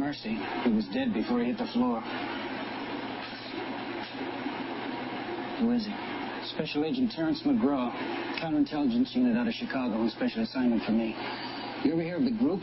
mercy. He was dead before he hit the floor. Who is he? Special Agent Terrence McGraw, counterintelligence unit out of Chicago on special assignment for me. You ever hear of the group?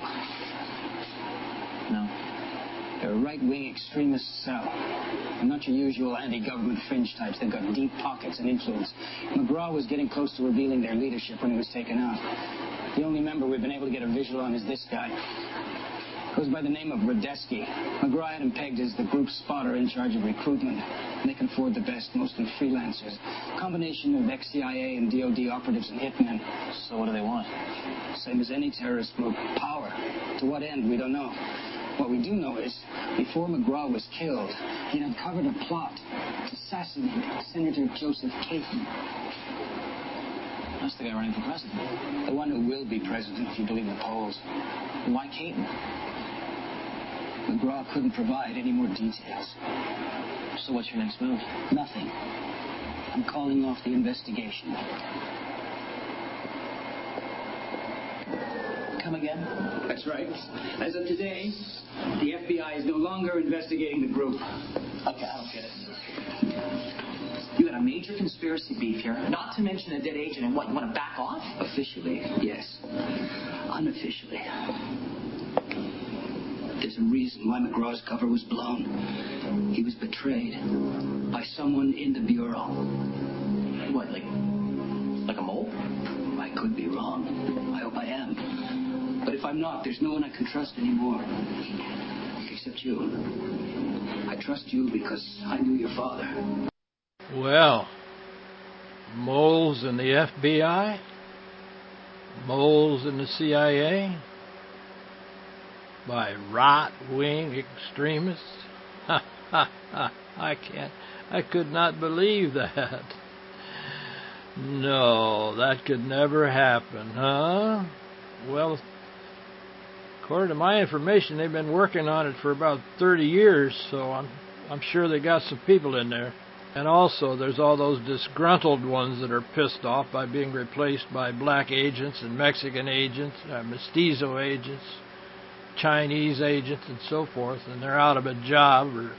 No. They're a right-wing extremist cell. They're not your usual anti-government fringe types. They've got deep pockets and influence. McGraw was getting close to revealing their leadership when he was taken out. The only member we've been able to get a visual on is this guy. Goes by the name of Radeski. McGraw had him pegged as the group spotter in charge of recruitment. And they can afford the best, mostly freelancers. Combination of ex-CIA and DOD operatives and hitmen. So what do they want? Same as any terrorist group. Power. To what end, we don't know. What we do know is, before McGraw was killed, he'd uncovered a plot to assassinate Senator Joseph Caton. That's the guy running for president. The one who will be president, if you believe the polls. Why Caton? McGraw couldn't provide any more details. So what's your next move? Nothing. I'm calling off the investigation. Come again? That's right. As of today, the FBI is no longer investigating the group. Okay, I don't get it. You got a major conspiracy beef here, not to mention a dead agent, and what, you want to back off? Officially, yes. Unofficially. There's a reason why McGraw's cover was blown. He was betrayed by someone in the Bureau. What, like a mole? I could be wrong. I hope I am. But if I'm not, there's no one I can trust anymore. Except you. I trust you because I knew your father. Well, moles in the FBI? Moles in the CIA? By right-wing extremists? I could not believe that. No, that could never happen, huh? Well, according to my information, they've been working on it for about 30 years, so I'm sure they got some people in there. And also, there's all those disgruntled ones that are pissed off by being replaced by black agents and Mexican agents, mestizo agents, Chinese agents, and so forth, and they're out of a job or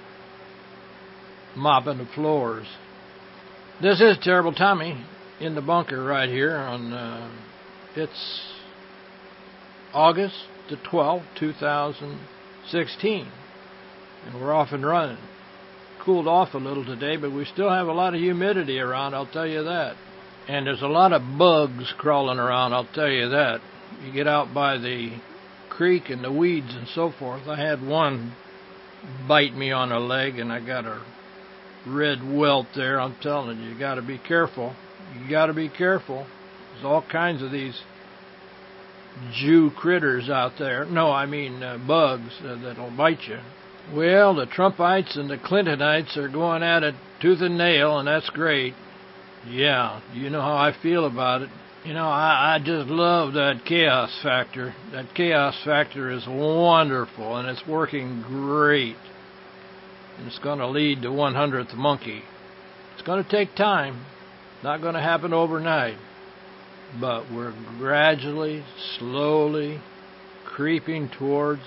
mopping the floors. This is Terrible Tommy in the bunker right here on, it's August the 12th, 2016, and we're off and running. Cooled off a little today, but we still have a lot of humidity around, I'll tell you that. And there's a lot of bugs crawling around, I'll tell you that. You get out by the creek and the weeds and so forth. I had one bite me on a leg, and I got a red welt there. I'm telling you, you got to be careful. You got to be careful. There's all kinds of these Jew critters out there. No, I mean bugs that'll bite you. Well, the Trumpites and the Clintonites are going at it tooth and nail, and that's great. Yeah, you know how I feel about it. You know, I just love that chaos factor. That chaos factor is wonderful, and it's working great. And it's going to lead to 100th Monkey. It's going to take time. Not going to happen overnight. But we're gradually, slowly creeping towards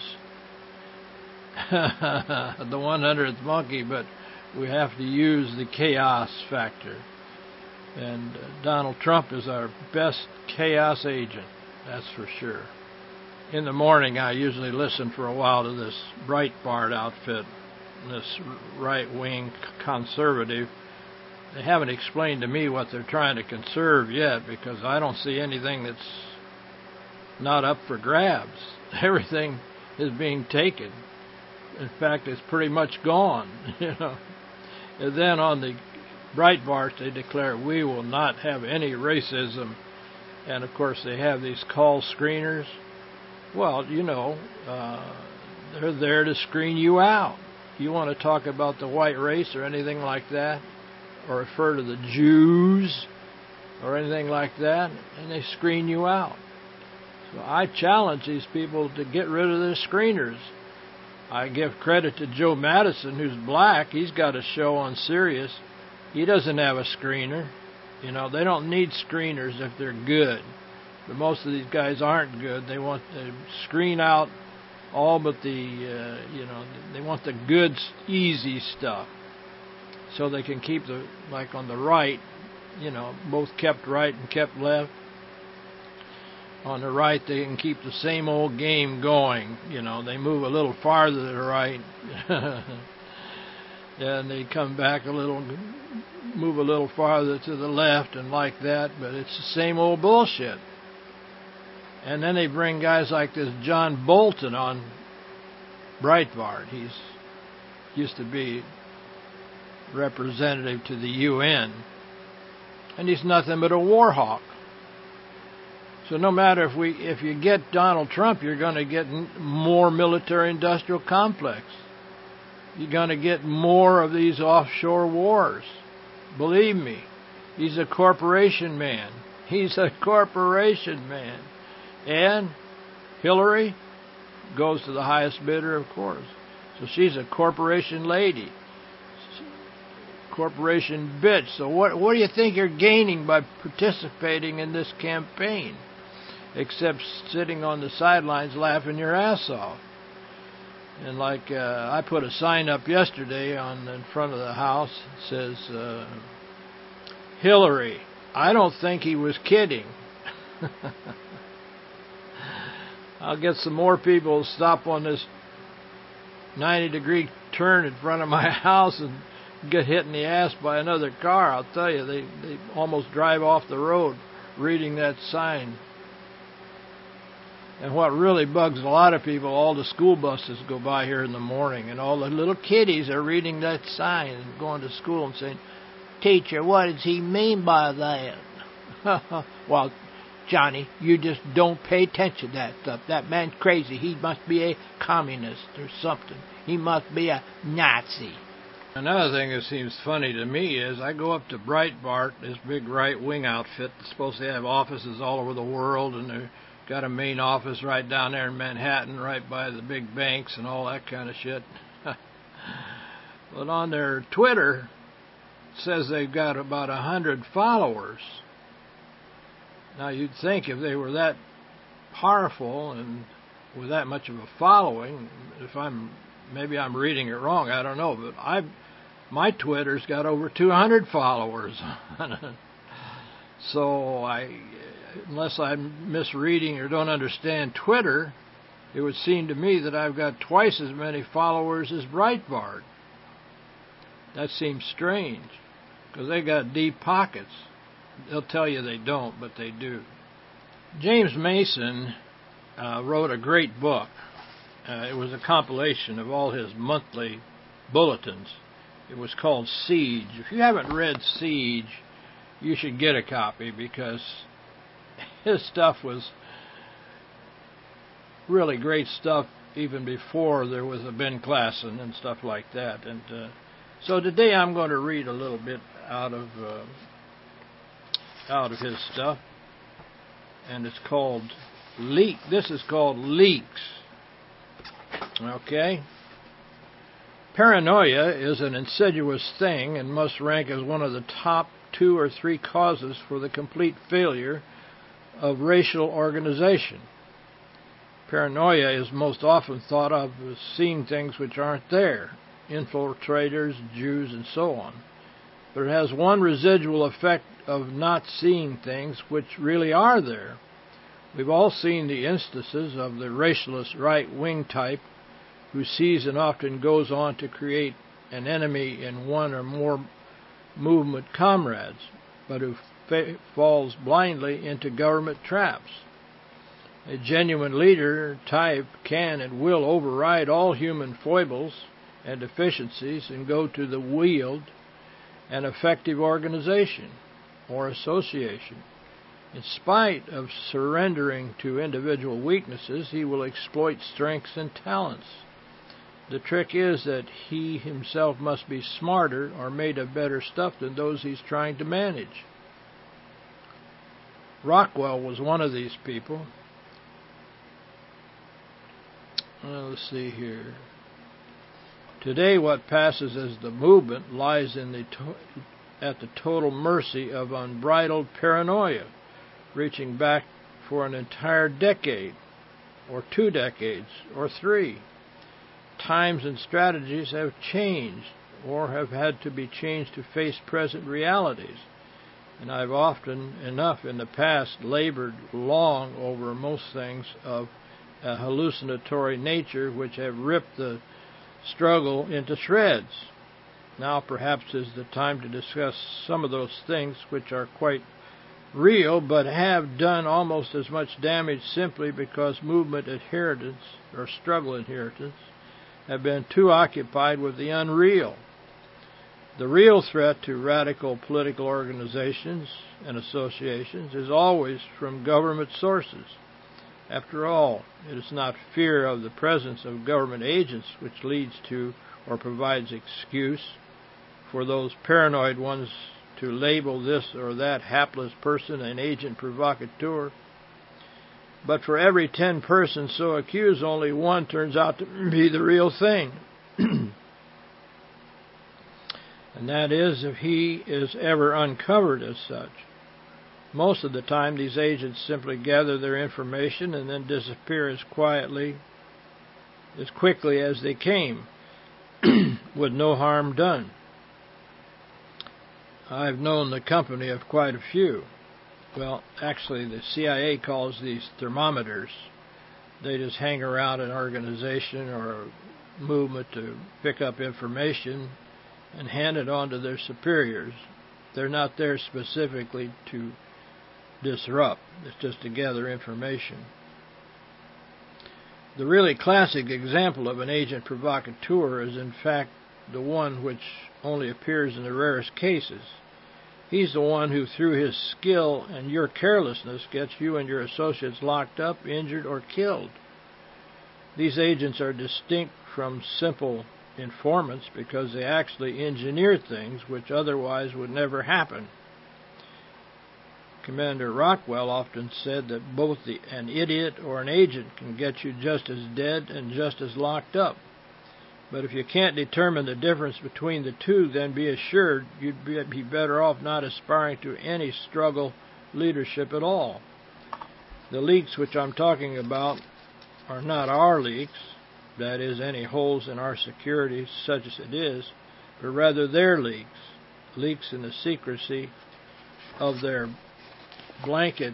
the 100th Monkey, but we have to use the chaos factor. And Donald Trump is our best chaos agent, that's for sure. In the morning, I usually listen for a while to this Breitbart outfit, this right-wing conservative. They haven't explained to me what they're trying to conserve yet, because I don't see anything that's not up for grabs. Everything is being taken. In fact, it's pretty much gone, you know. And then on the Breitbart, they declare we will not have any racism. And, of course, they have these call screeners. Well, you know, they're there to screen you out. You want to talk about the white race or anything like that, or refer to the Jews or anything like that, and they screen you out. So I challenge these people to get rid of their screeners. I give credit to Joe Madison, who's black. He's got a show on Sirius. He doesn't have a screener. You know, they don't need screeners if they're good. But most of these guys aren't good. They want to screen out all but they want the good, easy stuff, so they can keep like on the right, both kept right and kept left. On the right, they can keep the same old game going. They move a little farther to the right, and they come back move a little farther to the left, and like that. But it's the same old bullshit. And then they bring guys like this John Bolton on Breitbart. He's used to be representative to the UN, and he's nothing but a war hawk. So no matter if you get Donald Trump, you're going to get more military-industrial complex. You're going to get more of these offshore wars. Believe me, he's a corporation man. He's a corporation man. And Hillary goes to the highest bidder, of course. So she's a corporation lady. Corporation bitch. So what do you think you're gaining by participating in this campaign? Except sitting on the sidelines laughing your ass off. And like I put a sign up yesterday in front of the house. It says, Hillary, I don't think he was kidding. I'll get some more people to stop on this 90-degree turn in front of my house and get hit in the ass by another car. I'll tell you, they almost drive off the road reading that sign. And what really bugs a lot of people, all the school buses go by here in the morning, and all the little kiddies are reading that sign and going to school and saying, Teacher, what does he mean by that? Well, Johnny, you just don't pay attention to that stuff. That man's crazy. He must be a communist or something. He must be a Nazi. Another thing that seems funny to me is I go up to Breitbart, this big right-wing outfit that's supposed to have offices all over the world, and they've got a main office right down there in Manhattan, right by the big banks and all that kind of shit. But on their Twitter, it says they've got about 100 followers. Now, you'd think if they were that powerful and with that much of a following, maybe I'm reading it wrong, I don't know, but my Twitter's got over 200 followers. So unless I'm misreading or don't understand Twitter, it would seem to me that I've got twice as many followers as Breitbart. That seems strange, because they got deep pockets. They'll tell you they don't, but they do. James Mason wrote a great book. It was a compilation of all his monthly bulletins. It was called Siege. If you haven't read Siege, you should get a copy, because his stuff was really great stuff even before there was a Ben Klassen and stuff like that. And so today I'm going to read a little bit out of his stuff, and it's called Leak. This is called Leaks. Okay? Paranoia is an insidious thing and must rank as one of the top 2 or 3 causes for the complete failure of racial organization. Paranoia is most often thought of as seeing things which aren't there, infiltrators, Jews, and so on. But it has one residual effect of not seeing things which really are there. We've all seen the instances of the racialist right-wing type who sees and often goes on to create an enemy in one or more movement comrades, but who falls blindly into government traps. A genuine leader type can and will override all human foibles and deficiencies and go to the wield an effective organization or association. In spite of surrendering to individual weaknesses, he will exploit strengths and talents. The trick is that he himself must be smarter or made of better stuff than those he's trying to manage. Rockwell was one of these people. Let's see here. Today, what passes as the movement lies at the total mercy of unbridled paranoia, reaching back for an entire decade. or 2 decades, or 3. Times and strategies have changed, or have had to be changed to face present realities. And I've often enough in the past labored long over most things of a hallucinatory nature which have ripped the struggle into shreds. Now perhaps is the time to discuss some of those things which are quite real but have done almost as much damage simply because movement adherents or struggle adherents have been too occupied with the unreal. The real threat to radical political organizations and associations is always from government sources. After all, it is not fear of the presence of government agents which leads to or provides excuse for those paranoid ones to label this or that hapless person an agent provocateur. But for every 10 persons so accused, only 1 turns out to be the real thing. And that is, if he is ever uncovered as such. Most of the time, these agents simply gather their information and then disappear as quickly as they came, with no harm done. I've known the company of quite a few. Well, actually, the CIA calls these thermometers. They just hang around an organization or a movement to pick up information and hand it on to their superiors. They're not there specifically to disrupt. It's just to gather information. The really classic example of an agent provocateur is in fact the one which only appears in the rarest cases. He's the one who, through his skill and your carelessness, gets you and your associates locked up, injured, or killed. These agents are distinct from simple informants because they actually engineer things which otherwise would never happen. Commander Rockwell often said that both an idiot or an agent can get you just as dead and just as locked up. But if you can't determine the difference between the two, then be assured you'd be better off not aspiring to any struggle leadership at all. The leaks which I'm talking about are not our leaks, that is, any holes in our security such as it is, but rather their leaks, leaks in the secrecy of their blanket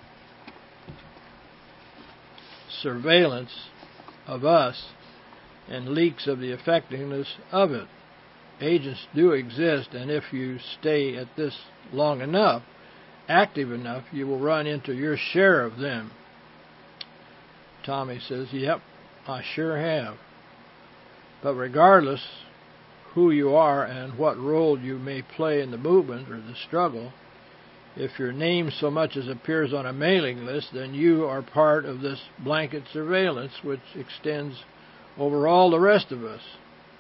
surveillance of us and leaks of the effectiveness of it. Agents do exist, and if you stay at this long enough, active enough, you will run into your share of them. Tommy says, "Yep, I sure have." But regardless who you are and what role you may play in the movement or the struggle, if your name so much as appears on a mailing list, then you are part of this blanket surveillance which extends over all the rest of us.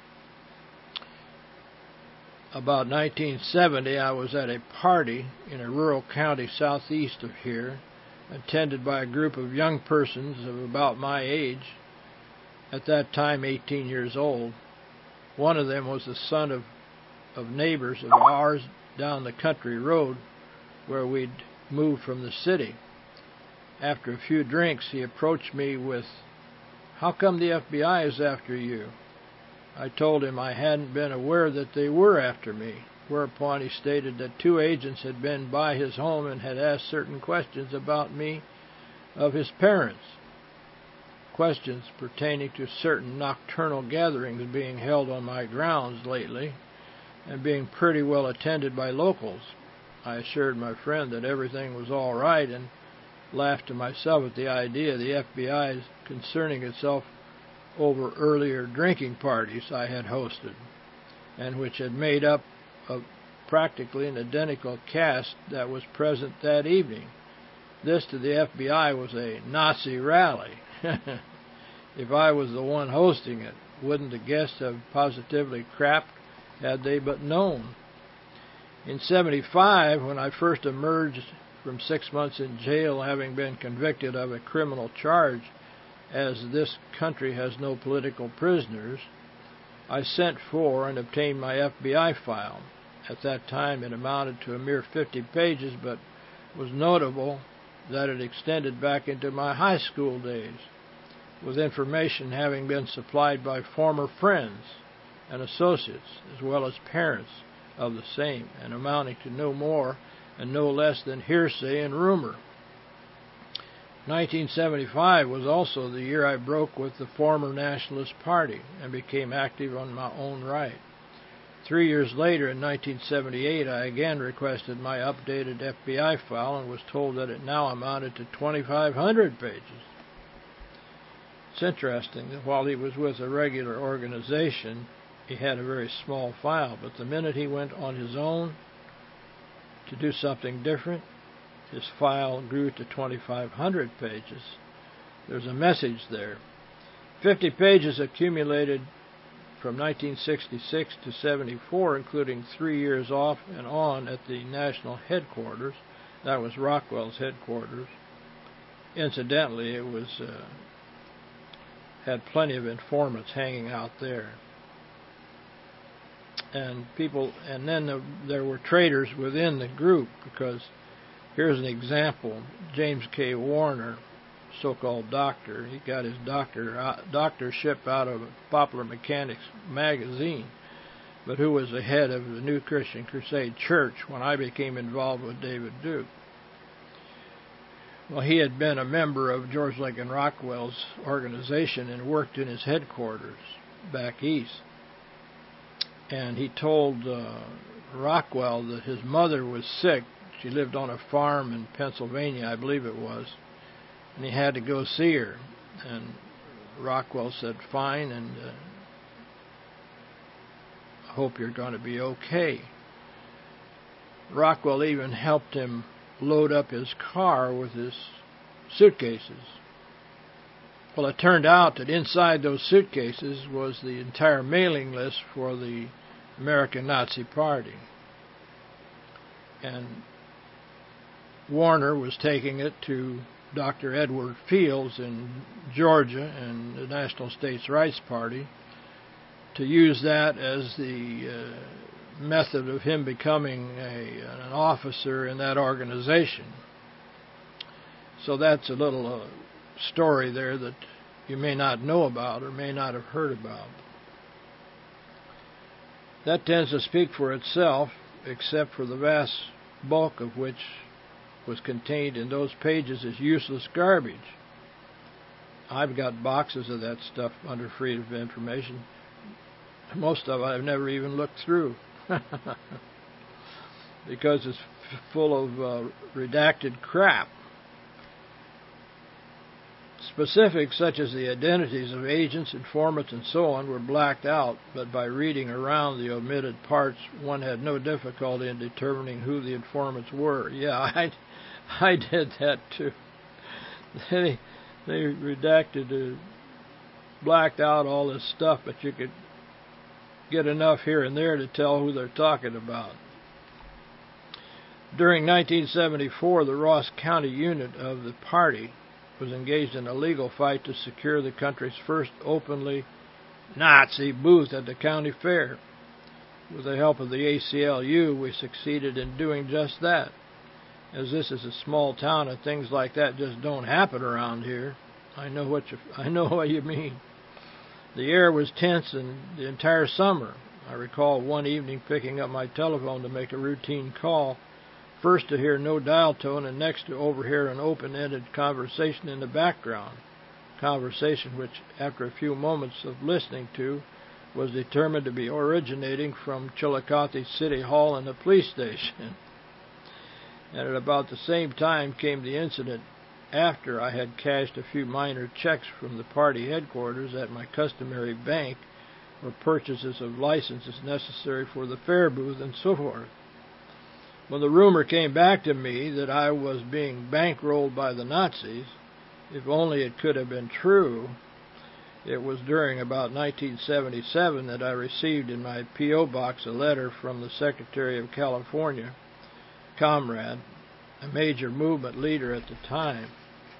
About 1970, I was at a party in a rural county southeast of here, attended by a group of young persons of about my age, at that time 18 years old. One of them was the son of neighbors of ours down the country road where we'd moved from the city. After a few drinks, he approached me with, "How come the FBI is after you?" I told him I hadn't been aware that they were after me, whereupon he stated that 2 agents had been by his home and had asked certain questions about me of his parents, questions pertaining to certain nocturnal gatherings being held on my grounds lately and being pretty well attended by locals. I assured my friend that everything was all right and laughed to myself at the idea of the FBI concerning itself over earlier drinking parties I had hosted, and which had made up of practically an identical cast that was present that evening. This to the FBI was a Nazi rally. If I was the one hosting it, wouldn't the guests have positively crapped had they but known? In 1975, when I first emerged from 6 months in jail, having been convicted of a criminal charge, as this country has no political prisoners, I sent for and obtained my FBI file. At that time, it amounted to a mere 50 pages, but was notable that it extended back into my high school days. with information having been supplied by former friends and associates, as well as parents of the same, and amounting to no more and no less than hearsay and rumor. 1975 was also the year I broke with the former Nationalist Party and became active on my own right. 3 years later, in 1978, I again requested my updated FBI file and was told that it now amounted to 2,500 pages. It's interesting that while he was with a regular organization, he had a very small file, but the minute he went on his own to do something different, his file grew to 2,500 pages. There's a message there. 50 pages accumulated from 1966 to 74, including 3 years off and on at the national headquarters. That was Rockwell's headquarters. Incidentally, it was had plenty of informants hanging out there. And then there were traitors within the group, because here's an example. James K. Warner, so-called doctor, he got his doctorship out of Popular Mechanics magazine, but who was the head of the New Christian Crusade Church when I became involved with David Duke. Well, he had been a member of George Lincoln Rockwell's organization and worked in his headquarters back east. And he told Rockwell that his mother was sick. She lived on a farm in Pennsylvania, I believe it was, and he had to go see her. And Rockwell said, "Fine, and I hope you're going to be okay." Rockwell even helped him load up his car with his suitcases. Well, it turned out that inside those suitcases was the entire mailing list for the American Nazi Party. And Warner was taking it to Dr. Edward Fields in Georgia and the National States Rights Party to use that as the method of him becoming an officer in that organization. So that's a little story there that you may not know about or may not have heard about. That tends to speak for itself, except for the vast bulk of which was contained in those pages as useless garbage. I've got boxes of that stuff under Freedom of Information. Most of it I've never even looked through because it's full of redacted crap. Specifics such as the identities of agents, informants, and so on were blacked out, but by reading around the omitted parts, one had no difficulty in determining who the informants were. Yeah, I did that too. They redacted, blacked out all this stuff, but you could get enough here and there to tell who they're talking about. During 1974, the Ross County unit of the party was engaged in a legal fight to secure the country's first openly Nazi booth at the county fair. With the help of the ACLU, we succeeded in doing just that. As this is a small town and things like that just don't happen around here, I know what you mean. The air was tense the entire summer. I recall one evening picking up my telephone to make a routine call, first to hear no dial tone and next to overhear an open-ended conversation in the background. Conversation which, after a few moments of listening to, was determined to be originating from Chillicothe City Hall and the police station. And at about the same time came the incident after I had cashed a few minor checks from the party headquarters at my customary bank for purchases of licenses necessary for the fair booth and so forth. When the rumor came back to me that I was being bankrolled by the Nazis, if only it could have been true, it was during about 1977 that I received in my P.O. box a letter from the Secretary of California, Comrade, a major movement leader at the time.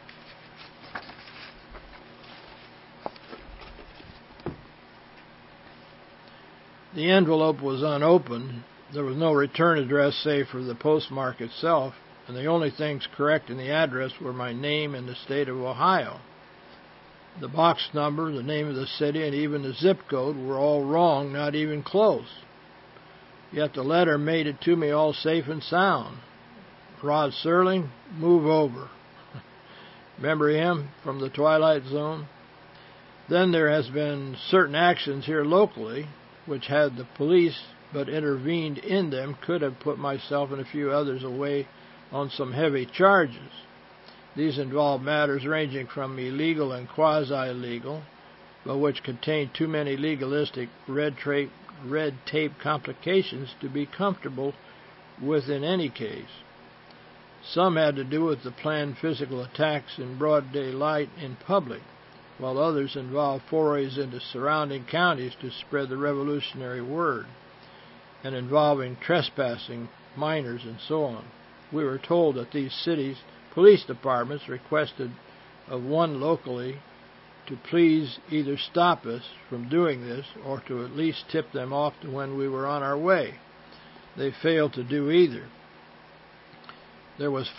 The envelope was unopened. There was no return address save for the postmark itself, and the only things correct in the address were my name and the state of Ohio. The box number, the name of the city, and even the zip code were all wrong, not even close. Yet the letter made it to me all safe and sound. Rod Serling, move over. Remember him from the Twilight Zone? Then there has been certain actions here locally, which had the police but intervened in them, could have put myself and a few others away on some heavy charges. These involve matters ranging from illegal and quasi-legal, but which contain too many legalistic red tape complications to be comfortable with in any case. Some had to do with the planned physical attacks in broad daylight in public, while others involved forays into surrounding counties to spread the revolutionary word, and involving trespassing, minors, and so on. We were told that these cities' police departments requested of one locally to please either stop us from doing this or to at least tip them off to when we were on our way. They failed to do either. There was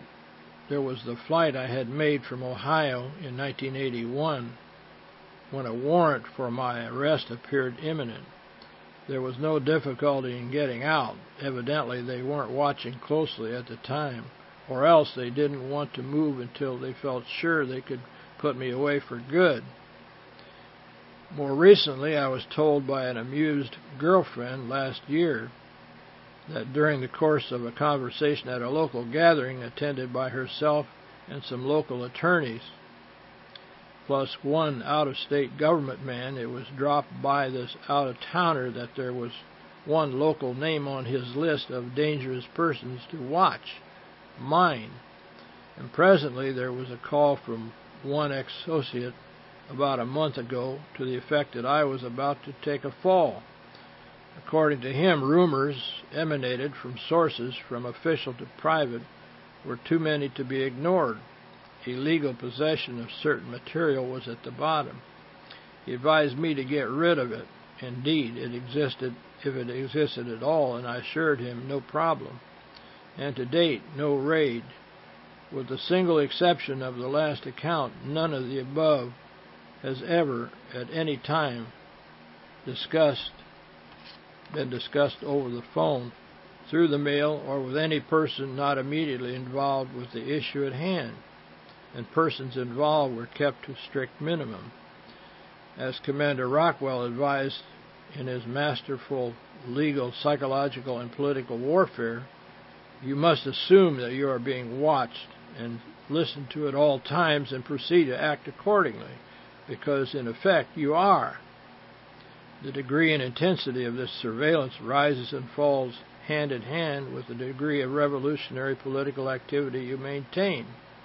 the flight I had made from Ohio in 1981 when a warrant for my arrest appeared imminent. There was no difficulty in getting out. Evidently, they weren't watching closely at the time, or else they didn't want to move until they felt sure they could put me away for good. More recently, I was told by an amused girlfriend last year that during the course of a conversation at a local gathering attended by herself and some local attorneys, plus one out-of-state government man, it was dropped by this out-of-towner that there was one local name on his list of dangerous persons to watch, mine. And presently there was a call from one ex-associate about a month ago to the effect that I was about to take a fall. According to him, rumors emanated from sources from official to private were too many to be ignored. Illegal possession of certain material was at the bottom. He advised me to get rid of it. Indeed, it existed, if it existed at all, and I assured him no problem. And to date, no raid. With the single exception of the last account, none of the above has ever, at any time, been discussed over the phone, through the mail, or with any person not immediately involved with the issue at hand, and persons involved were kept to strict minimum. As Commander Rockwell advised in his masterful legal, psychological, and political warfare, you must assume that you are being watched and listen to at all times and proceed to act accordingly, because in effect you are. The degree and intensity of this surveillance rises and falls hand in hand with the degree of revolutionary political activity you maintain.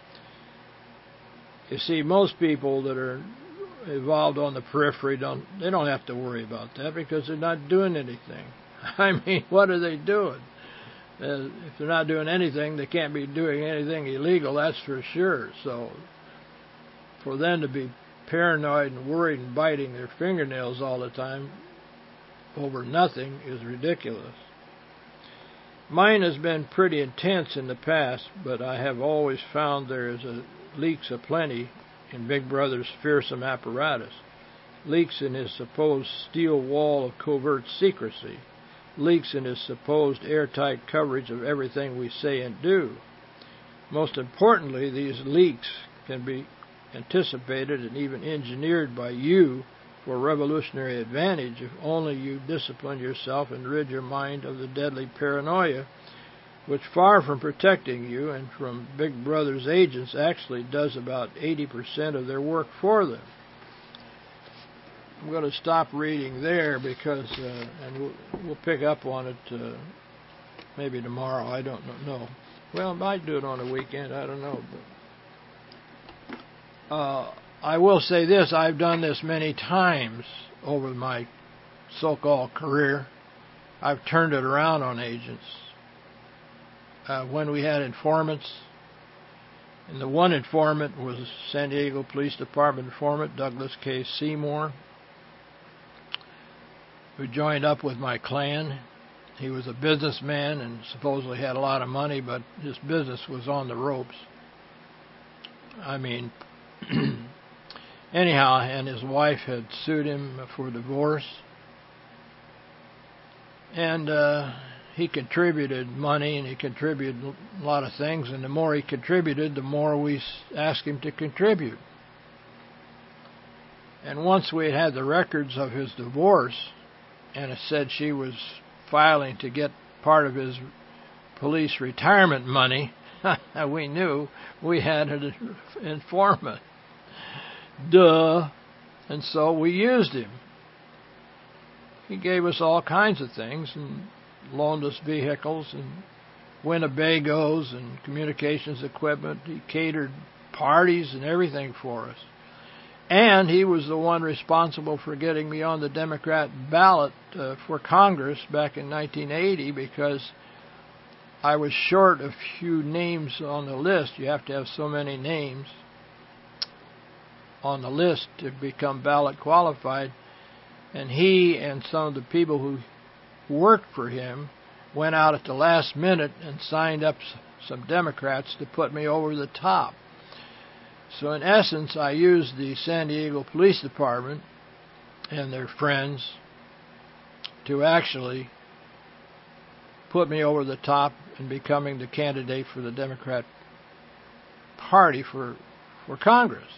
You see, most people that are involved on the periphery don't have to worry about that because they're not doing anything. I mean, what are they doing? If they're not doing anything, they can't be doing anything illegal, that's for sure. So for them to be paranoid and worried and biting their fingernails all the time over nothing is ridiculous. Mine has been pretty intense in the past, but I have always found there is leaks aplenty in Big Brother's fearsome apparatus. Leaks in his supposed steel wall of covert secrecy. Leaks in his supposed airtight coverage of everything we say and do. Most importantly, these leaks can be anticipated and even engineered by you for revolutionary advantage if only you discipline yourself and rid your mind of the deadly paranoia which, far from protecting you and from Big Brother's agents, actually does about 80% of their work for them. I'm going to stop reading there because, and we'll pick up on it maybe tomorrow. I don't know. Well, I might do it on a weekend. I don't know. But I will say this. I've done this many times over my so-called career. I've turned it around on agents. When we had informants, and the one informant was San Diego Police Department informant Douglas K. Seymour, who joined up with my clan. He was a businessman and supposedly had a lot of money, but his business was on the ropes. I mean, Anyhow, and his wife had sued him for divorce. And he contributed money, and he contributed a lot of things. And the more he contributed, the more we asked him to contribute. And once we had the records of his divorce, and it said she was filing to get part of his police retirement money, we knew we had an informant. Duh. And so we used him. He gave us all kinds of things and loaned us vehicles and Winnebagos and communications equipment. He catered parties and everything for us. And he was the one responsible for getting me on the Democrat ballot for Congress back in 1980 because I was short a few names on the list. You have to have so many names on the list to become ballot qualified. And he and some of the people who worked for him went out at the last minute and signed up some Democrats to put me over the top. So in essence, I used the San Diego Police Department and their friends to actually put me over the top in becoming the candidate for the Democrat Party for Congress.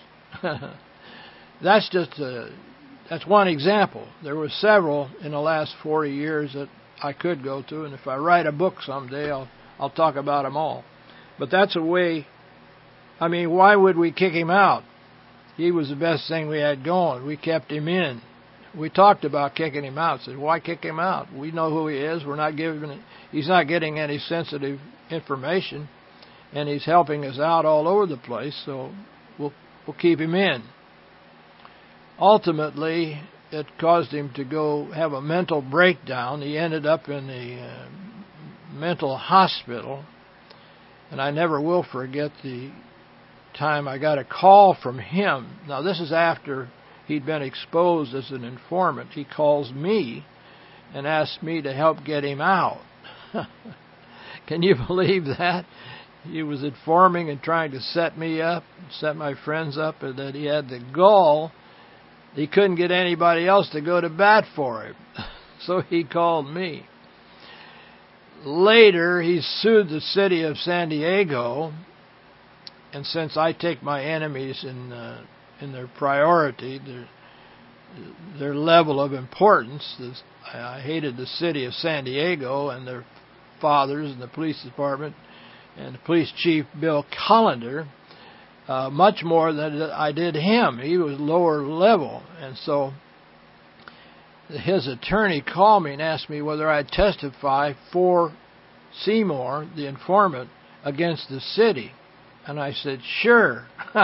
That's one example. There were several in the last 40 years that I could go to, and if I write a book someday, I'll talk about them all. But that's a way. I mean, why would we kick him out? He was the best thing we had going. We kept him in. We talked about kicking him out. Said, why kick him out? We know who he is. He's not getting any sensitive information, and he's helping us out all over the place. So we'll keep him in. Ultimately, it caused him to go have a mental breakdown. He ended up in the mental hospital, and I never will forget the time I got a call from him. Now, this is after he'd been exposed as an informant. He calls me and asks me to help get him out. Can you believe that? He was informing and trying to set me up, set my friends up, and that he had the gall. He couldn't get anybody else to go to bat for him. So he called me. Later, he sued the city of San Diego. And since I take my enemies in their priority, their level of importance, I hated the city of San Diego and their fathers and the police department and the police chief, Bill Collender, much more than I did him. He was lower level. And so his attorney called me and asked me whether I'd testify for Seymour, the informant, against the city. And I said, sure.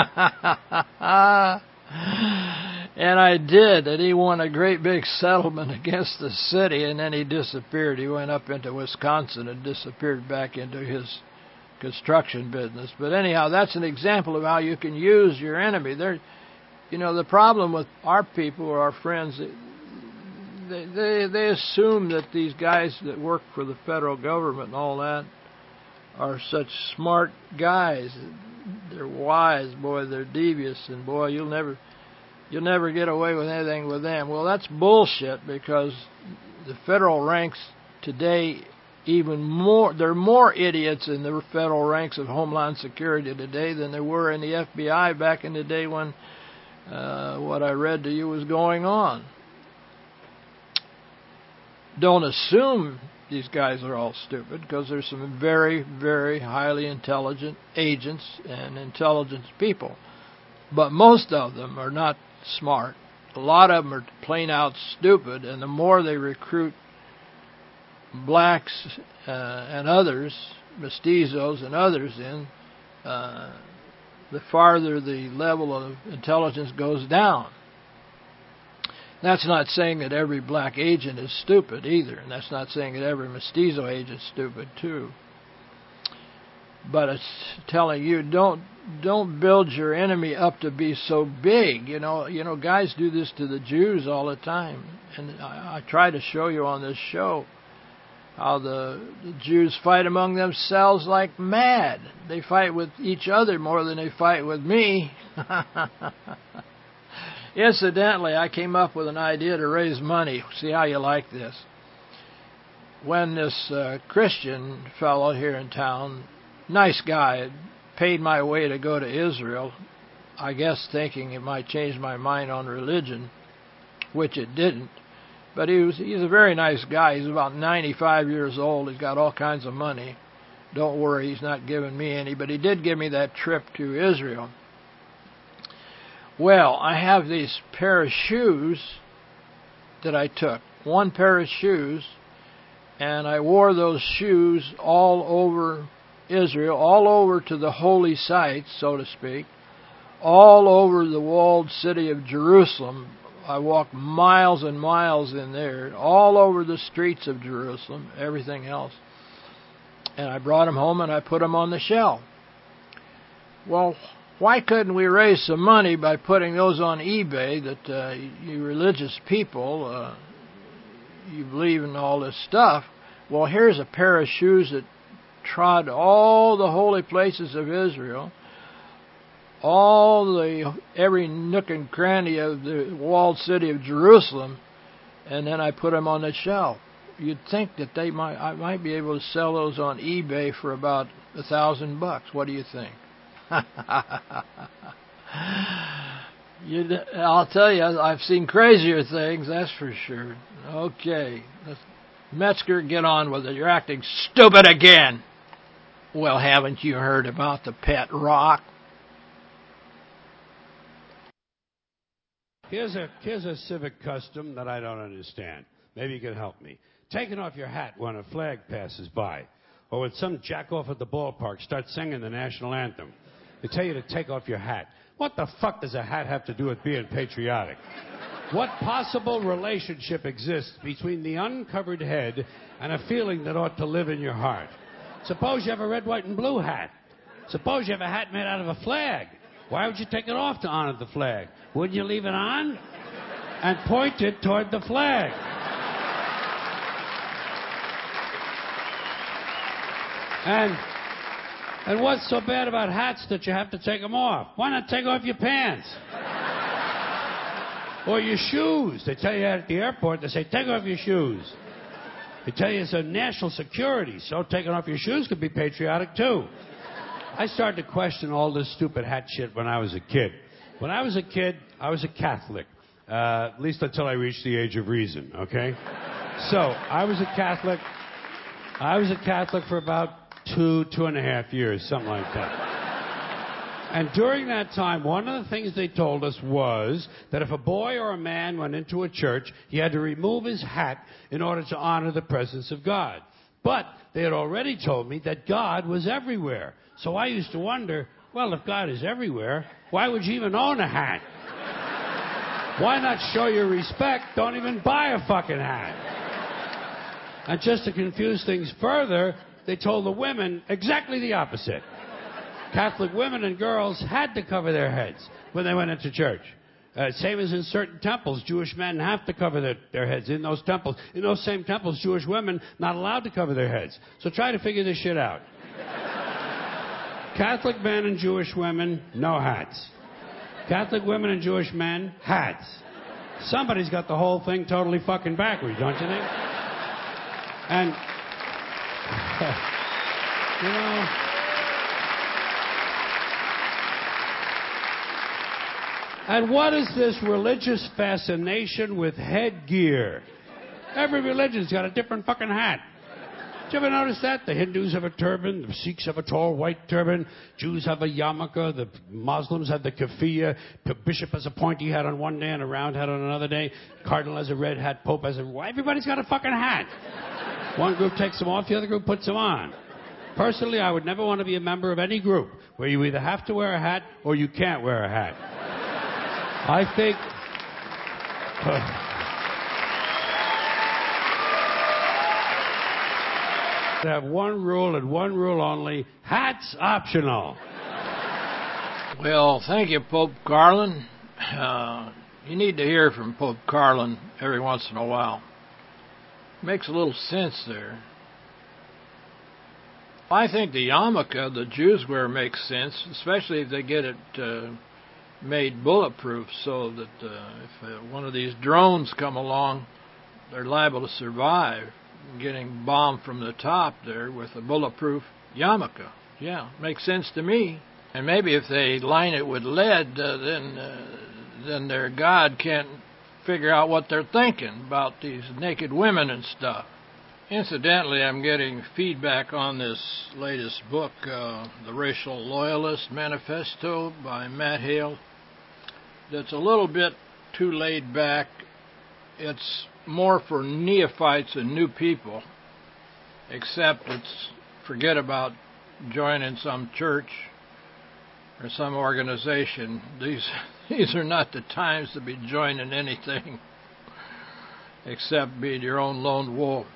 And I did. And he won a great big settlement against the city, and then he disappeared. He went up into Wisconsin and disappeared back into his construction business. But anyhow, that's an example of how you can use your enemy. The problem with our people or our friends, they assume that these guys that work for the federal government and all that are such smart guys. They're wise, boy. They're devious, and boy, you'll never get away with anything with them. Well, that's bullshit, because the federal ranks today, even more, there are more idiots in the federal ranks of Homeland Security today than there were in the FBI back in the day when what I read to you was going on. Don't assume these guys are all stupid, because there's some very, very highly intelligent agents and intelligent people. But most of them are not smart. A lot of them are plain out stupid, and the more they recruit blacks and others, mestizos and others in, the farther the level of intelligence goes down. That's not saying that every black agent is stupid either, and that's not saying that every mestizo agent is stupid too. But it's telling you, don't build your enemy up to be so big. You know, guys do this to the Jews all the time, and I try to show you on this show how the Jews fight among themselves like mad. They fight with each other more than they fight with me. Incidentally, I came up with an idea to raise money. See how you like this. When this Christian fellow here in town, nice guy, paid my way to go to Israel, I guess thinking it might change my mind on religion, which it didn't. But he's a very nice guy. He's about 95 years old. He's got all kinds of money. Don't worry, he's not giving me any, but he did give me that trip to Israel. Well, I have these pair of shoes that I took. One pair of shoes, and I wore those shoes all over Israel, all over to the holy sites, so to speak, all over the walled city of Jerusalem. I walked miles and miles in there, all over the streets of Jerusalem, everything else. And I brought them home and I put them on the shelf. Well, why couldn't we raise some money by putting those on eBay that you religious people, you believe in all this stuff? Well, here's a pair of shoes that trod all the holy places of Israel, every nook and cranny of the walled city of Jerusalem, and then I put them on the shelf. You'd think that I might be able to sell those on eBay for about $1,000. What do you think? I'll tell you, I've seen crazier things, that's for sure. Okay, Metzger, get on with it. You're acting stupid again. Well, haven't you heard about the pet rock? Here's a civic custom that I don't understand. Maybe you can help me. Taking off your hat when a flag passes by, or when some jackoff at the ballpark starts singing the national anthem. They tell you to take off your hat. What the fuck does a hat have to do with being patriotic? What possible relationship exists between the uncovered head and a feeling that ought to live in your heart? Suppose you have a red, white, and blue hat. Suppose you have a hat made out of a flag. Why would you take it off to honor the flag? Wouldn't you leave it on and point it toward the flag? And what's so bad about hats that you have to take them off? Why not take off your pants? Or your shoes. They tell you at the airport, they say, take off your shoes. They tell you it's a national security, so taking off your shoes could be patriotic too. I started to question all this stupid hat shit when I was a kid. When I was a kid, I was a Catholic. At least until I reached the age of reason, okay? So, I was a Catholic. I was a Catholic for about 2.5 years, something like that. And during that time, one of the things they told us was that if a boy or a man went into a church, he had to remove his hat in order to honor the presence of God. But they had already told me that God was everywhere. So I used to wonder, well, if God is everywhere, why would you even own a hat? Why not show your respect? Don't even buy a fucking hat. And just to confuse things further, they told the women exactly the opposite. Catholic women and girls had to cover their heads when they went into church. Same as in certain temples, Jewish men have to cover their heads in those temples. In those same temples, Jewish women not allowed to cover their heads. So try to figure this shit out. Catholic men and Jewish women, no hats. Catholic women and Jewish men, hats. Somebody's got the whole thing totally fucking backwards, don't you think? And, you know, and what is this religious fascination with headgear? Every religion's got a different fucking hat. Did you ever notice that? The Hindus have a turban, the Sikhs have a tall white turban, Jews have a yarmulke, the Muslims have the keffiyeh, the bishop has a pointy hat on one day and a round hat on another day, cardinal has a red hat, pope has a... Everybody's got a fucking hat. One group takes them off, the other group puts them on. Personally, I would never want to be a member of any group where you either have to wear a hat or you can't wear a hat. I think... to have one rule and one rule only: hats optional. Well, thank you, Pope Carlin. You need to hear from Pope Carlin every once in a while. Makes a little sense there. I think the yarmulke the Jews wear makes sense, especially if they get it made bulletproof so that if one of these drones come along, they're liable to survive getting bombed from the top there with a bulletproof yarmulke. Yeah, makes sense to me. And maybe if they line it with lead, then their God can't figure out what they're thinking about these naked women and stuff. Incidentally, I'm getting feedback on this latest book, The Racial Loyalist Manifesto by Matt Hale, that's a little bit too laid back. It's more for neophytes and new people, except it's forget about joining some church or some organization. These are not the times to be joining anything except being your own lone wolf.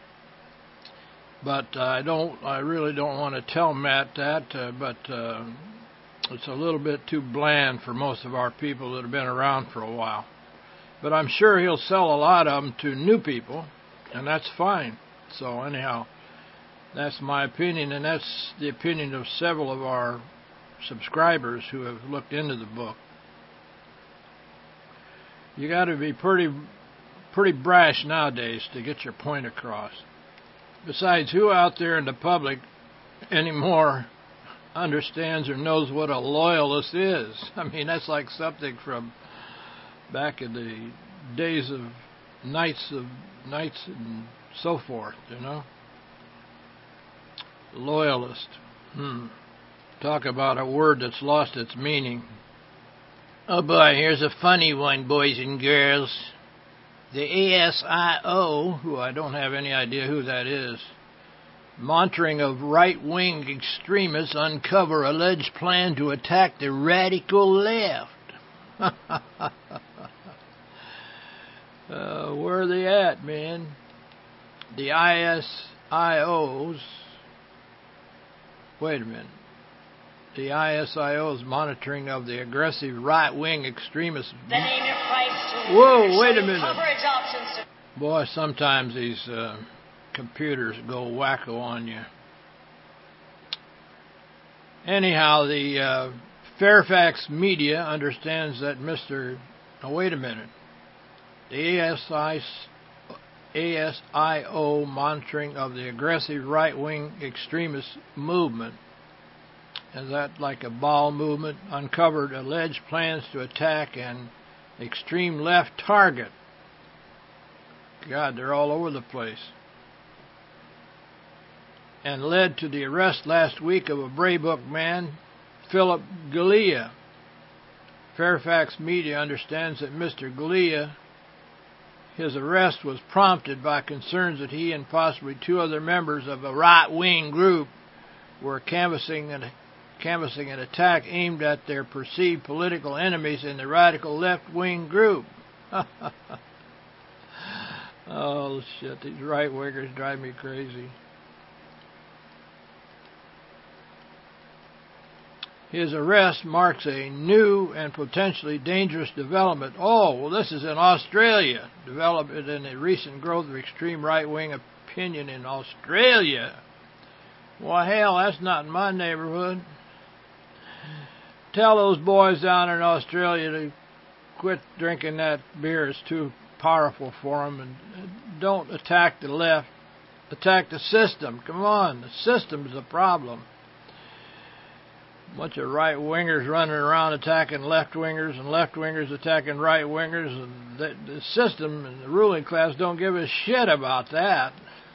But I really don't want to tell Matt that, but it's a little bit too bland for most of our people that have been around for a while. But I'm sure he'll sell a lot of them to new people, and that's fine. So anyhow, that's my opinion, and that's the opinion of several of our subscribers who have looked into the book. You got to be pretty brash nowadays to get your point across. Besides, who out there in the public anymore understands or knows what a loyalist is? I mean, that's like something from back in the days of knights and so forth, you know. Loyalist. Talk about a word that's lost its meaning. Oh boy, here's a funny one, boys and girls. The ASIO, who I don't have any idea who that is, monitoring of right-wing extremists uncover alleged plan to attack the radical left. Where are they at, man? The ISIOs. Wait a minute. The ISIO's monitoring of the aggressive right-wing extremists. Whoa, wait a minute. Boy, sometimes these computers go wacko on you. Anyhow, the Fairfax media understands that Mr. Oh, wait a minute. The ASIO monitoring of the aggressive right-wing extremist movement, is that like a bowel movement, uncovered alleged plans to attack an extreme left target. God, they're all over the place. And led to the arrest last week of a Braybrook man, Philip Galea. Fairfax media understands that Mr. Galea, his arrest was prompted by concerns that he and possibly two other members of a right-wing group were canvassing an attack aimed at their perceived political enemies in the radical left-wing group. Oh, shit, these right-wingers drive me crazy. His arrest marks a new and potentially dangerous development. Oh, well, this is in Australia. Development in the recent growth of extreme right-wing opinion in Australia. Well, hell, that's not in my neighborhood. Tell those boys down in Australia to quit drinking that beer. It's too powerful for them. And don't attack the left. Attack the system. Come on, the system's the problem. A bunch of right-wingers running around attacking left-wingers and left-wingers attacking right-wingers. And the system and the ruling class don't give a shit about that.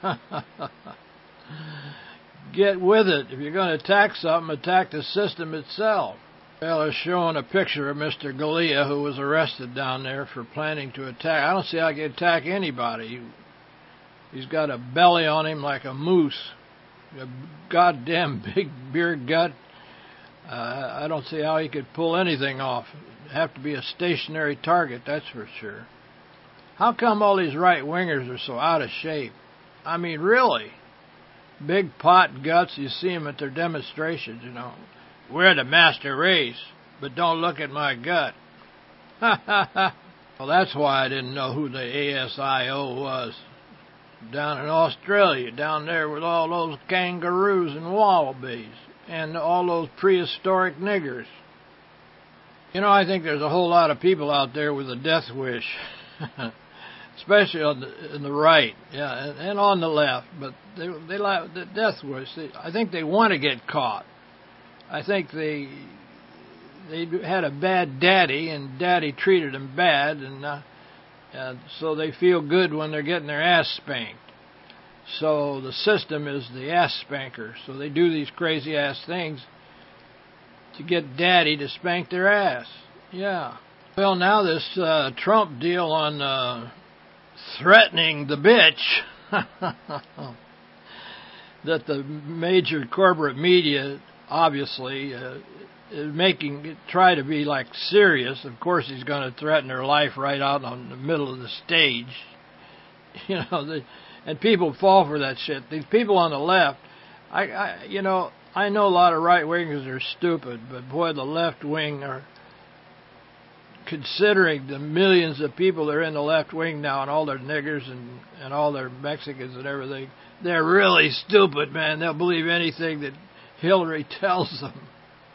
Get with it. If you're going to attack something, attack the system itself. Well, they're showing a picture of Mr. Galea, who was arrested down there for planning to attack. I don't see how he can attack anybody. He's got a belly on him like a moose. A goddamn big beer gut. I don't see how he could pull anything off. It'd have to be a stationary target, that's for sure. How come all these right-wingers are so out of shape? I mean, really? Big pot guts, you see them at their demonstrations, you know. We're the master race, but don't look at my gut. Well, that's why I didn't know who the ASIO was. Down in Australia, down there with all those kangaroos and wallabies, and all those prehistoric niggers. You know, I think there's a whole lot of people out there with a death wish, especially on the right, yeah, and on the left. But they like the death wish. I think they want to get caught. I think they had a bad daddy, and daddy treated them bad, and so they feel good when they're getting their ass spanked. So the system is the ass spanker. So they do these crazy ass things to get daddy to spank their ass. Yeah. Well, now this Trump deal on threatening the bitch that the major corporate media obviously is try to be like serious. Of course, he's going to threaten her life right out on the middle of the stage. You know, and people fall for that shit. These people on the left, I know a lot of right wingers are stupid, but boy, the left wing are, considering the millions of people that are in the left wing now and all their niggers and all their Mexicans and everything, they're really stupid, man. They'll believe anything that Hillary tells them.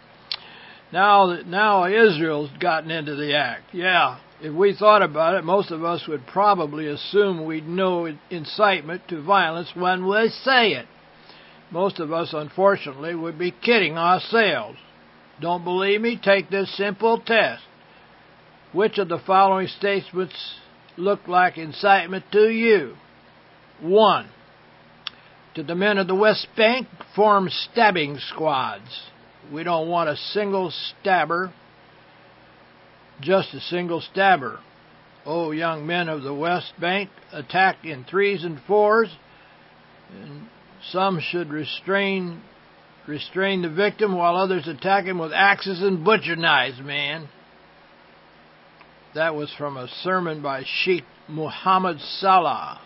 Now Israel's gotten into the act. Yeah, if we thought about it, most of us would probably assume we'd know incitement to violence when we say it. Most of us, unfortunately, would be kidding ourselves. Don't believe me? Take this simple test. Which of the following statements look like incitement to you? 1. Did the men of the West Bank form stabbing squads? We don't want a single stabber, just a single stabber. Oh, young men of the West Bank attack in 3s and 4s, and some should restrain the victim while others attack him with axes and butcher knives, man. That was from a sermon by Sheikh Muhammad Salah.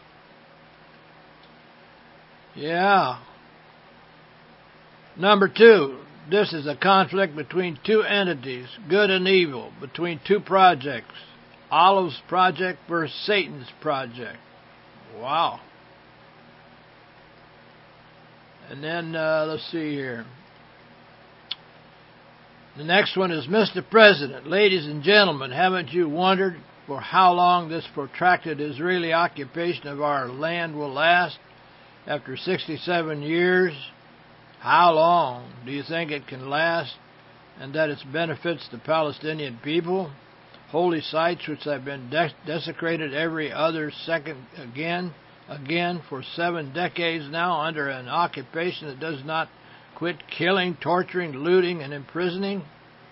Yeah. Number 2. This is a conflict between two entities, good and evil, between two projects. Allah's project versus Satan's project. Wow. And then, let's see here. The next one is, Mr. President, ladies and gentlemen, haven't you wondered for how long this protracted Israeli occupation of our land will last? After 67 years, how long do you think it can last, and that it benefits the Palestinian people? Holy sites which have been desecrated every other second again for 7 decades now under an occupation that does not quit killing, torturing, looting, and imprisoning.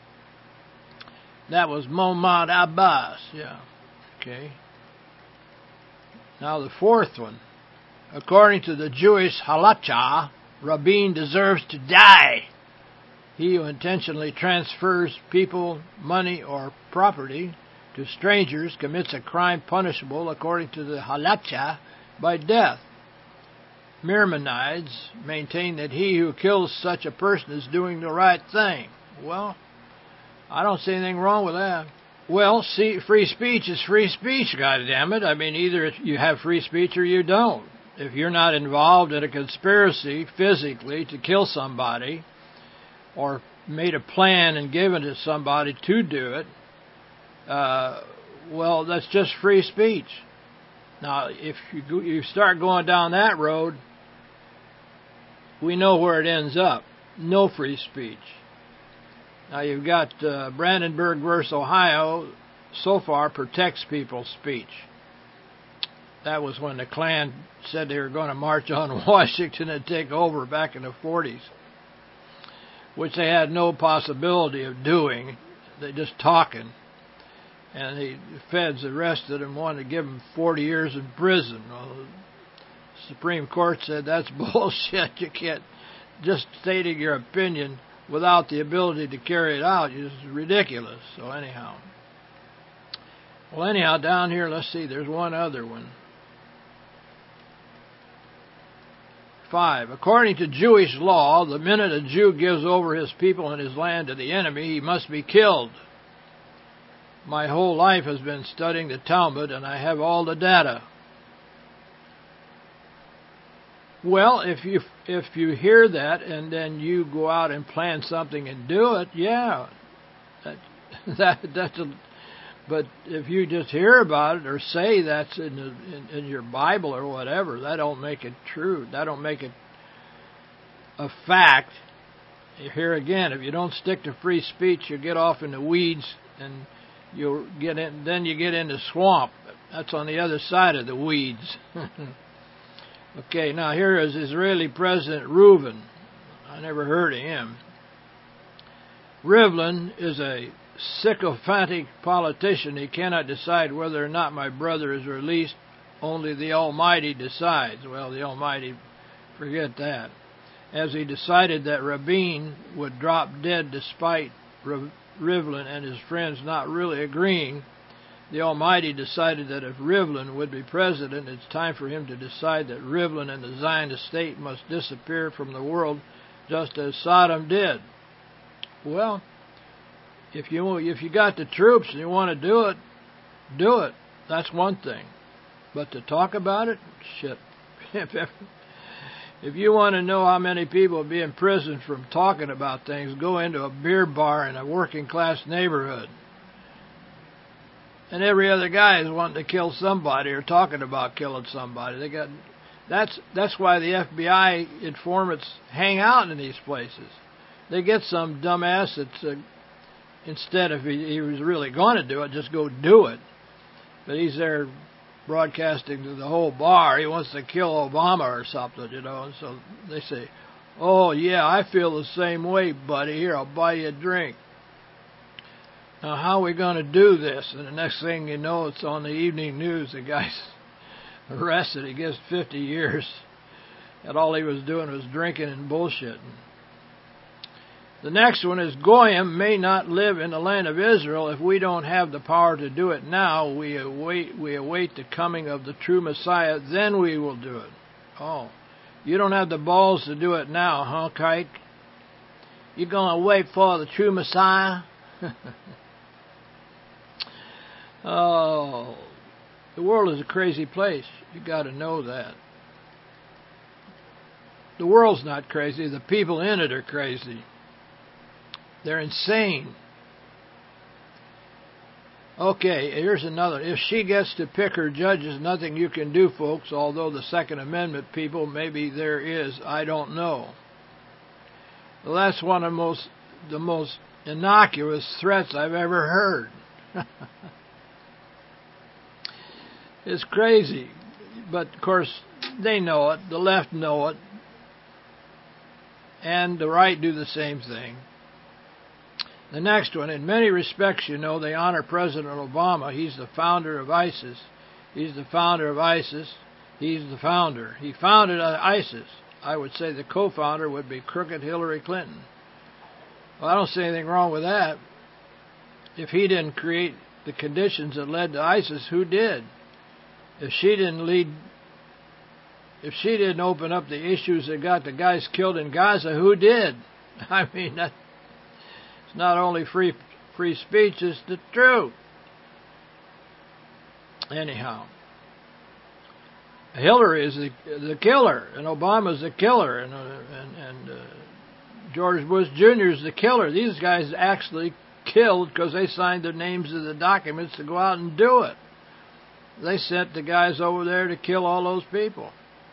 That was Mahmoud Abbas. Yeah. Okay. Now the fourth one. According to the Jewish halacha, Rabin deserves to die. He who intentionally transfers people, money, or property to strangers commits a crime punishable according to the halacha by death. Maimonides maintain that he who kills such a person is doing the right thing. Well, I don't see anything wrong with that. Well, see, free speech is free speech, goddammit. I mean, either you have free speech or you don't. If you're not involved in a conspiracy physically to kill somebody or made a plan and given to somebody to do it, well, that's just free speech. Now, if you start going down that road, we know where it ends up. No free speech. Now, you've got Brandenburg versus Ohio so far protects people's speech. That was when the Klan said they were going to march on Washington and take over back in the 40s, which they had no possibility of doing. They just talking. And the feds arrested him, wanted to give him 40 years in prison. Well, the Supreme Court said that's bullshit. You can't just stating your opinion without the ability to carry it out is ridiculous. So anyhow. Well, anyhow, down here, let's see, there's one other one. 5. According to Jewish law, the minute a Jew gives over his people and his land to the enemy, he must be killed. My whole life has been studying the Talmud, and I have all the data. Well, if you hear that and then you go out and plan something and do it, yeah, But if you just hear about it or say that's in your Bible or whatever, that don't make it true. That don't make it a fact. Here again, if you don't stick to free speech, you get off in the weeds, and then you get into swamp. That's on the other side of the weeds. Okay, now here is Israeli President Reuven. I never heard of him. Rivlin is a sycophantic politician. He cannot decide whether or not my brother is released. Only the Almighty decides. Well, the Almighty, forget that. As he decided that Rabin would drop dead despite Rivlin and his friends not really agreeing, the Almighty decided that if Rivlin would be president, it's time for him to decide that Rivlin and the Zionist state must disappear from the world just as Sodom did. Well, if you got the troops and you want to do it. That's one thing. But to talk about it, shit. If you want to know how many people will be in prison from talking about things, go into a beer bar in a working class neighborhood. And every other guy is wanting to kill somebody or talking about killing somebody. That's why the FBI informants hang out in these places. They get some dumbass that's instead, if he was really going to do it, just go do it. But he's there broadcasting to the whole bar. He wants to kill Obama or something, And so they say, "Oh, yeah, I feel the same way, buddy. Here, I'll buy you a drink." Now, how are we going to do this? And the next thing you know, it's on the evening news. The guy's arrested. He gets 50 years. And all he was doing was drinking and bullshitting. The next one is Goyim may not live in the land of Israel. If we don't have the power to do it now, we await the coming of the true Messiah, then we will do it. Oh, you don't have the balls to do it now, huh, Kike? You're going to wait for the true Messiah? Oh, the world is a crazy place. You got to know that. The world's not crazy. The people in it are crazy. They're insane. Okay, here's another. If she gets to pick her judges, nothing you can do, folks, although the Second Amendment people, maybe there is, I don't know. Well, that's one of the most innocuous threats I've ever heard. It's crazy. But, of course, they know it. The left know it. And the right do the same thing. The next one, in many respects, they honor President Obama. He's the founder of ISIS. He's the founder of ISIS. He's the founder. He founded ISIS. I would say the co-founder would be crooked Hillary Clinton. Well, I don't see anything wrong with that. If he didn't create the conditions that led to ISIS, who did? If she didn't open up the issues that got the guys killed in Gaza, who did? I mean, it's not only free speech, it's the truth. Anyhow, Hillary is the killer, and Obama's the killer, and George Bush Jr. is the killer. These guys actually killed because they signed their names to the documents to go out and do it. They sent the guys over there to kill all those people.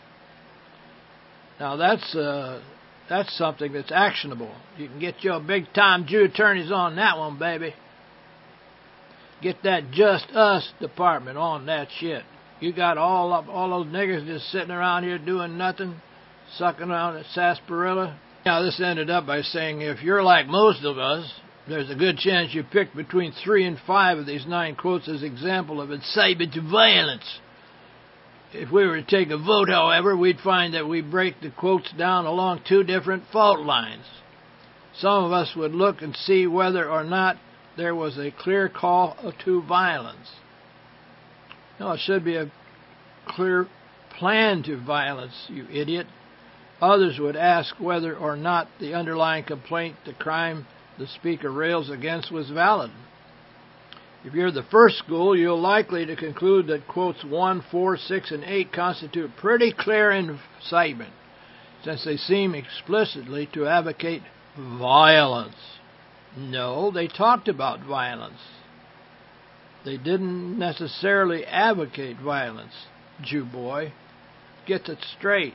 Now that's something that's actionable. You can get your big-time Jew attorneys on that one, baby. Get that Just Us department on that shit. You got all those niggers just sitting around here doing nothing, sucking on a sarsaparilla. Now, this ended up by saying, if you're like most of us, there's a good chance you picked between 3 and 5 of these 9 quotes as example of incitement to violence. If we were to take a vote, however, we'd find that we break the quotes down along 2 different fault lines. Some of us would look and see whether or not there was a clear call to violence. No, it should be a clear plan to violence, you idiot. Others would ask whether or not the underlying complaint, the crime the speaker rails against, was valid. If you're the first school, you're likely to conclude that quotes 1, 4, 6, and 8 constitute pretty clear incitement, since they seem explicitly to advocate violence. No, they talked about violence. They didn't necessarily advocate violence, Jew boy. Get it straight.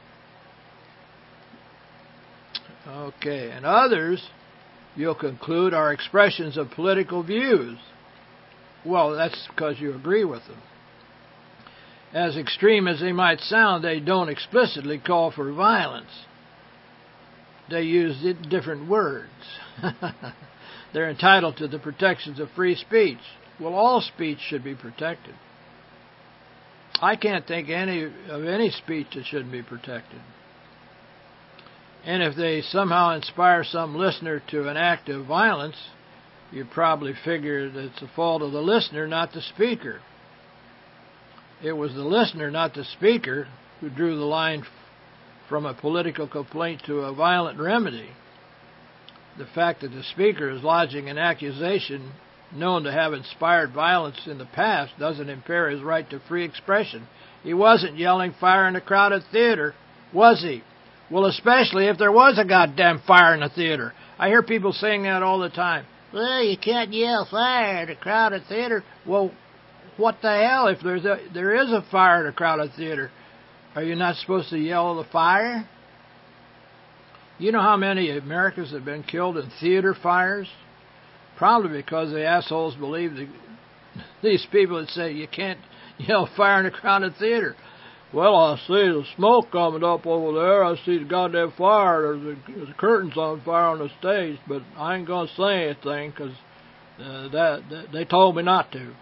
Okay, and others, you'll conclude, are expressions of political views. Well, that's because you agree with them. As extreme as they might sound, they don't explicitly call for violence. They use different words. They're entitled to the protections of free speech. Well, all speech should be protected. I can't think of any speech that shouldn't be protected. And if they somehow inspire some listener to an act of violence, you probably figure that it's the fault of the listener, not the speaker. It was the listener, not the speaker, who drew the line from a political complaint to a violent remedy. The fact that the speaker is lodging an accusation known to have inspired violence in the past doesn't impair his right to free expression. He wasn't yelling fire in a crowded theater, was he? Well, especially if there was a goddamn fire in the theater. I hear people saying that all the time. Well, you can't yell fire in a crowded theater. Well, what the hell? If there is a fire in a crowded theater, are you not supposed to yell the fire? You know how many Americans have been killed in theater fires? Probably because the assholes believe these people that say you can't yell fire in a crowded theater. Well, I see the smoke coming up over there. I see the goddamn fire. There's the curtains on fire on the stage, but I ain't going to say anything because they told me not to.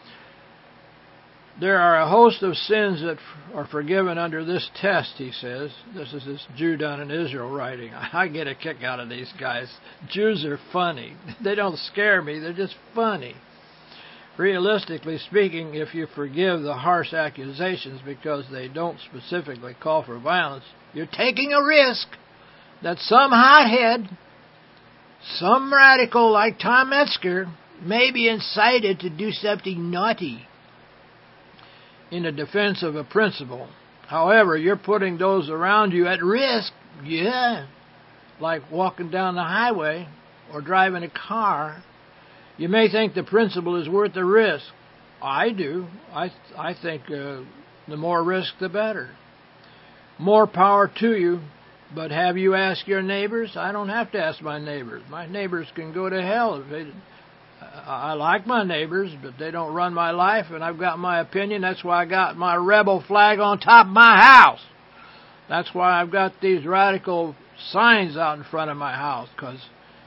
There are a host of sins that are forgiven under this test, he says. This is this Jew down in Israel writing. I get a kick out of these guys. Jews are funny. They don't scare me. They're just funny. Realistically speaking, if you forgive the harsh accusations because they don't specifically call for violence, you're taking a risk that some hothead, some radical like Tom Metzger, may be incited to do something naughty in the defense of a principle. However, you're putting those around you at risk, like walking down the highway or driving a car. You may think the principle is worth the risk. I do. I think the more risk, the better. More power to you, but have you asked your neighbors? I don't have to ask my neighbors. My neighbors can go to hell. I like my neighbors, but they don't run my life, and I've got my opinion. That's why I got my rebel flag on top of my house. That's why I've got these radical signs out in front of my house, because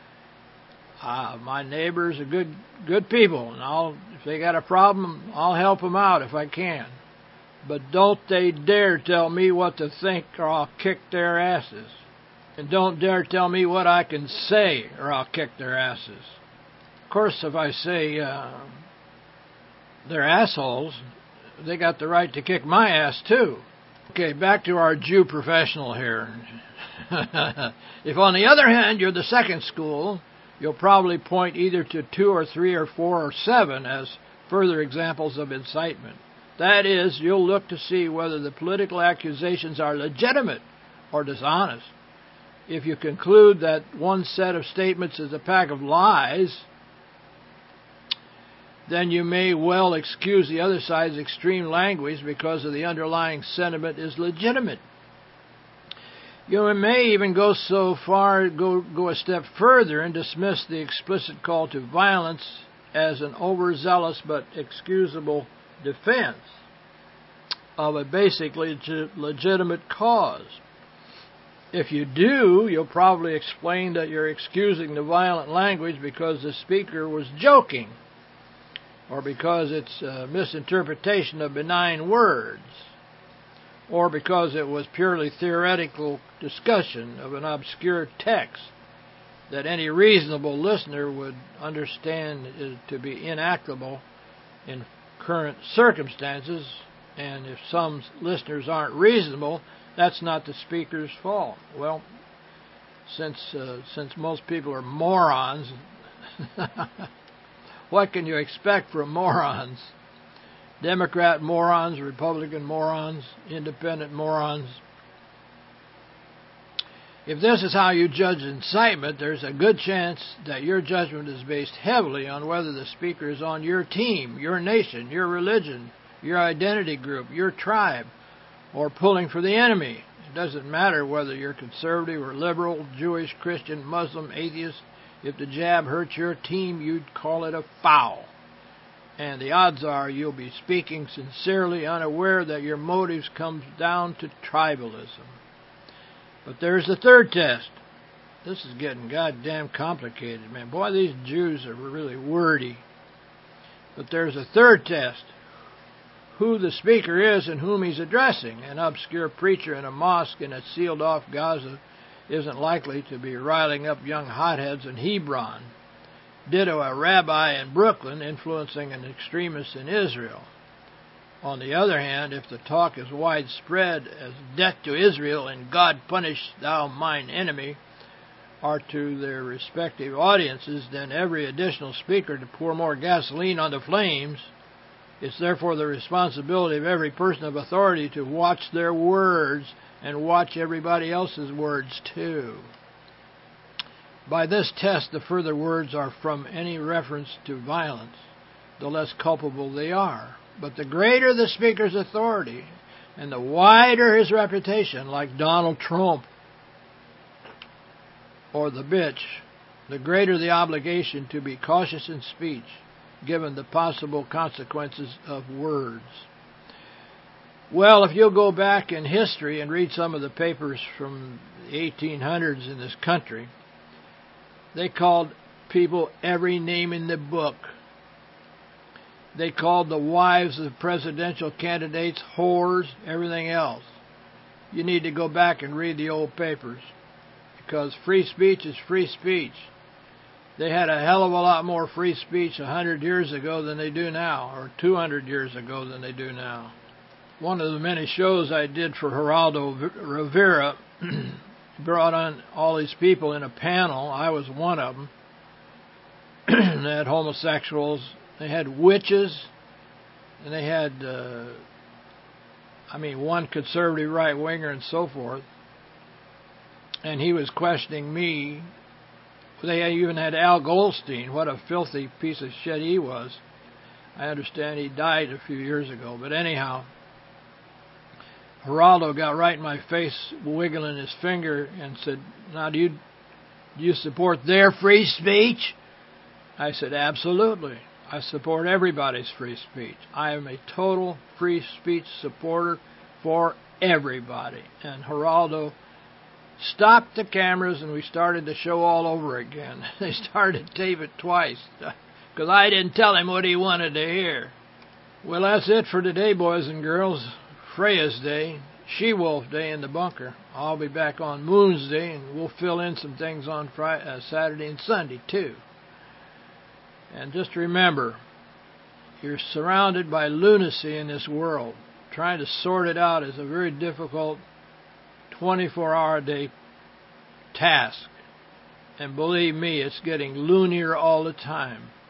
my neighbors are good people, and if they got a problem, I'll help them out if I can. But don't they dare tell me what to think, or I'll kick their asses. And don't dare tell me what I can say, or I'll kick their asses. Of course, if I say they're assholes, they got the right to kick my ass too. Okay, back to our Jew professional here. If, on the other hand, you're the second school, you'll probably point either to 2 or 3 or 4 or 7 as further examples of incitement. That is, you'll look to see whether the political accusations are legitimate or dishonest. If you conclude that one set of statements is a pack of lies, then you may well excuse the other side's extreme language because of the underlying sentiment is legitimate. You may even go so far, go a step further and dismiss the explicit call to violence as an overzealous but excusable defense of a basically legitimate cause. If you do, you'll probably explain that you're excusing the violent language because the speaker was joking, or because it's a misinterpretation of benign words, or because it was purely theoretical discussion of an obscure text that any reasonable listener would understand to be inapplicable in current circumstances. And if some listeners aren't reasonable, that's not the speaker's fault. Well, since most people are morons, what can you expect from morons? Democrat morons, Republican morons, independent morons. If this is how you judge incitement, there's a good chance that your judgment is based heavily on whether the speaker is on your team, your nation, your religion, your identity group, your tribe, or pulling for the enemy. It doesn't matter whether you're conservative or liberal, Jewish, Christian, Muslim, atheist. If the jab hurts your team, you'd call it a foul. And the odds are you'll be speaking sincerely, unaware that your motives come down to tribalism. But there's the third test. This is getting goddamn complicated, man. Boy, these Jews are really wordy. But there's a third test. Who the speaker is and whom he's addressing. An obscure preacher in a mosque in a sealed-off Gaza isn't likely to be riling up young hotheads in Hebron. Ditto a rabbi in Brooklyn influencing an extremist in Israel. On the other hand, if the talk is widespread as death to Israel and God punish thou mine enemy are to their respective audiences, then every additional speaker to pour more gasoline on the flames. It's therefore the responsibility of every person of authority to watch their words and watch everybody else's words too. By this test, the further words are from any reference to violence, the less culpable they are. But the greater the speaker's authority and the wider his reputation, like Donald Trump or the bitch, the greater the obligation to be cautious in speech, given the possible consequences of words. Well, if you'll go back in history and read some of the papers from the 1800s in this country, they called people every name in the book. They called the wives of presidential candidates whores, everything else. You need to go back and read the old papers, because free speech is free speech. They had a hell of a lot more free speech 100 years ago than they do now, or 200 years ago than they do now. One of the many shows I did for Geraldo Rivera brought on all these people in a panel. I was one of them. They had homosexuals. They had witches, and they had, one conservative right-winger and so forth. And he was questioning me. They even had Al Goldstein. What a filthy piece of shit he was. I understand he died a few years ago. But anyhow, Geraldo got right in my face, wiggling his finger, and said, now, do you support their free speech? I said, absolutely. I support everybody's free speech. I am a total free speech supporter for everybody. And Geraldo stopped the cameras and we started the show all over again. They started to tape it twice because I didn't tell him what he wanted to hear. Well, that's it for today, boys and girls. Freya's Day, She-Wolf Day in the bunker. I'll be back on Moon's Day and we'll fill in some things on Saturday and Sunday too. And just remember, you're surrounded by lunacy in this world. Trying to sort it out is a very difficult 24-hour-a-day task. And believe me, it's getting loonier all the time.